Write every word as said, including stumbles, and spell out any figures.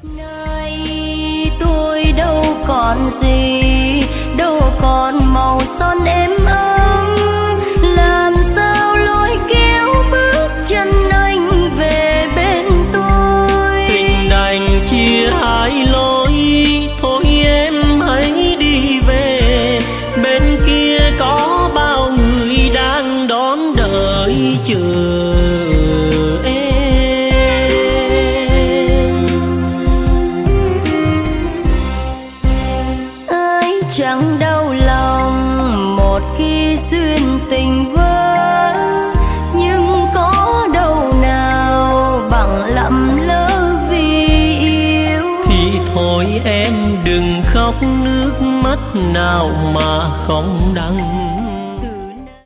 Nay tôi đâu còn gì, đâu còn màu son êm ấm, làm sao lối kéo bước chân anh về bên tôi. Tình đành chia hai lối, thôi em hãy đi về, bên kia có bao người đang đón đợi chờ. Chẳng đau lòng một khi duyên tình vỡ, nhưng có đâu nào bằng lặng lỡ vì yêu. Thì thôi em đừng khóc, nước mắt nào mà không đắng.